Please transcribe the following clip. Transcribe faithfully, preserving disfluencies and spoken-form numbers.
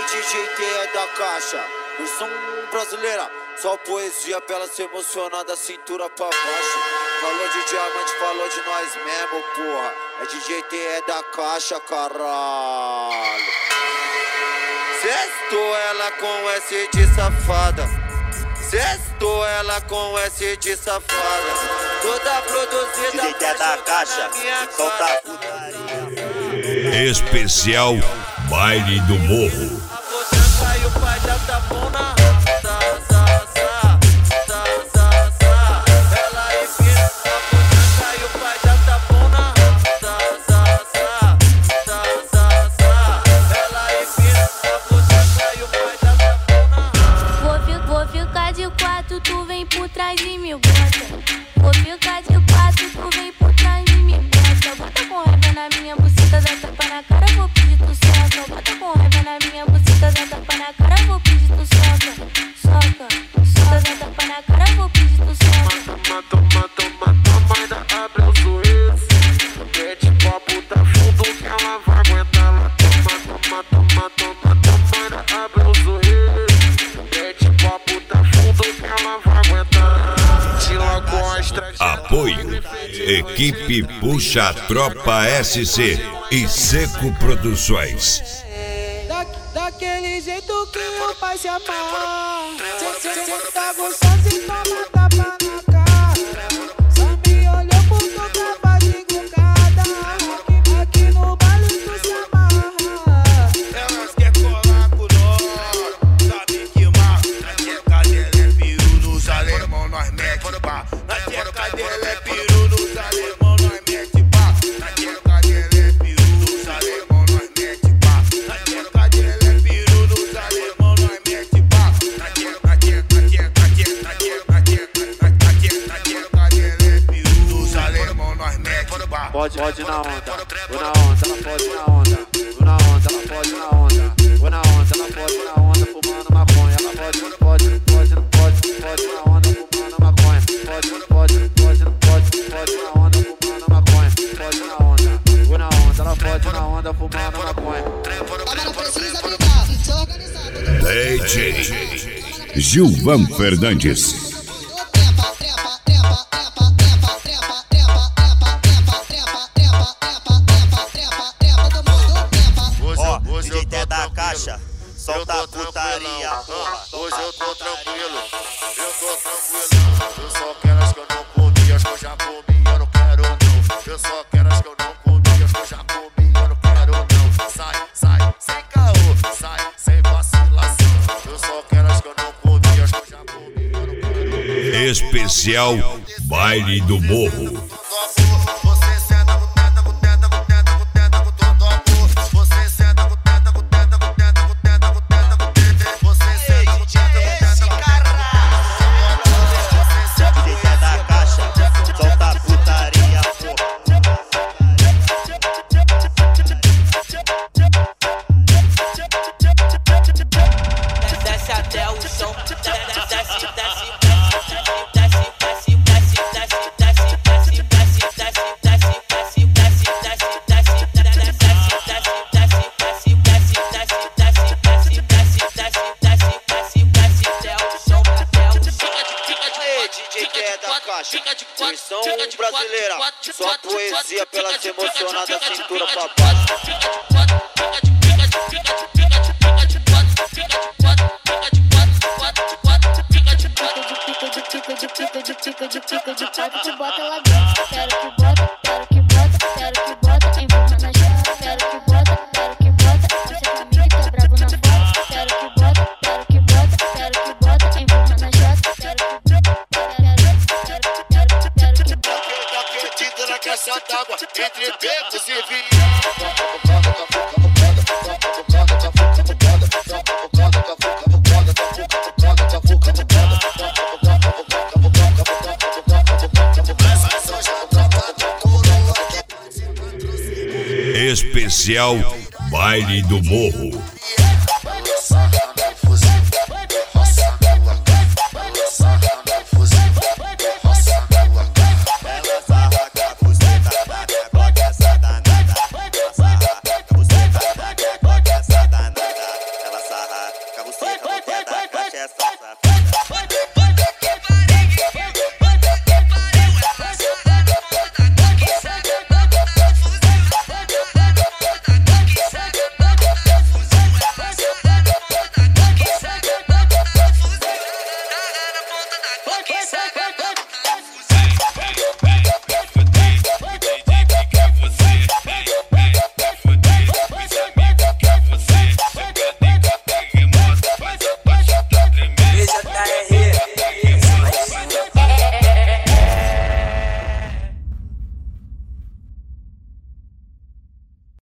aí, D J T é da caixa, versão brasileira. Só poesia pra ela se emocionar da cintura pra baixo. Falou de diamante, falou de nós mesmo, porra. É D J T é da caixa, caralho. Sextou ela com S de safada. Sextou ela com S de safada. Toda produzida. D J T é da caixa, solta putaria. Especial Baile do Morro. Caiu, pai, dá tapão na tu vem por trás de mim, bota. Vou ficar de quatro, tu vem por trás de mim, bota. Bota com raiva na minha buceta, dá tapa na cara, vou pedir tu soca. Bota com raiva na minha buceta, dá tapa na cara, vou pedir tu soca. Soca, soca, dá tapa na cara, vou pedir tu soca. Toma, toma, toma, toma, ainda abre o sorriso. Mete pra puta fundo que ela vai aguentar lá. Toma, toma, toma, toma, toma, ainda abre o sorriso. Mete pra puta fundo que ela vai aguentar. Apoio Equipe Puxa a Tropa S C e Seco Produções. Da, daquele jeito que o pai se amarra. Cê, cê, cê tá gostando de tomar tapa na cara. Só me olhou porque eu tava de gocada. Aqui, aqui no baile tu se amarra. Elas quer colar com nós, sabe que mal. Na tcheca dela é peru, nos alemão nós mete pá. Na tcheca dela é peru, nos alemão nós mete pá. Na tcheca dela é peru, nos alemão nós mete pá. Na tcheca dela é peru, nos alemão nós mete pá. Na tcheca, na tcheca, na tcheca, na tcheca, na tcheca, na tcheca, na tcheca dela é peru, nos alemão nós mete pá. Pode, pode na onda, vou na onda, ela pode na onda. Vou na onda, ela pode na onda. Vou na onda, ela pode na onda, fumando maconha. Ela pode, não pode, não pode, não pode, não pode na onda, fumando maconha. Pode, não pode, não pode, não pode, não pode na onda, fumando maconha. Pode na onda, vou na onda, ela pode na onda, fumando maconha. Agora não precisa brigar, sou organizado. D J Gilvan Fernandes. Hoje eu tô da caixa, solta a putaria, porra. Hoje eu tô tranquilo, eu tô tranquilo. Eu só quero as que eu não comi, as que eu já comi, eu não quero não. Eu só quero as que eu não comi, as que eu já comi, eu não quero não. Sai, sai, sem caô, sai, sem vacilação. Eu só quero as que eu não comi, as que eu já comi, eu não quero não. Especial Baile do Morro. Você senta com teta, com teta, com teta, com teta, com todo amor. Você senta com teta, com teta, com teta, com teta, com teta, com teta. Você senta com teta, com teta, com teta. D J T é da caixa, solta a putaria, porra. Desce até o chão, desce, desce, desce. Versão brasileira, só poesia pra ela se emocionar da cintura pra baixo. Fica de fica de fica de fica de fica de bota lá dentro. Quero que bota, quero que bota, quero que bota, empurra na chave. Quero que bota, quero que bota, você comigo tá bravo na foto. Quero que bota, quero que bota, quero que bota, empurra na chave. Quero que bota, quero, quero, quero, quero que bota. Tá perdido na caixa d'água, entre becos e vinhos. Especial Baile do Morro. Olha só.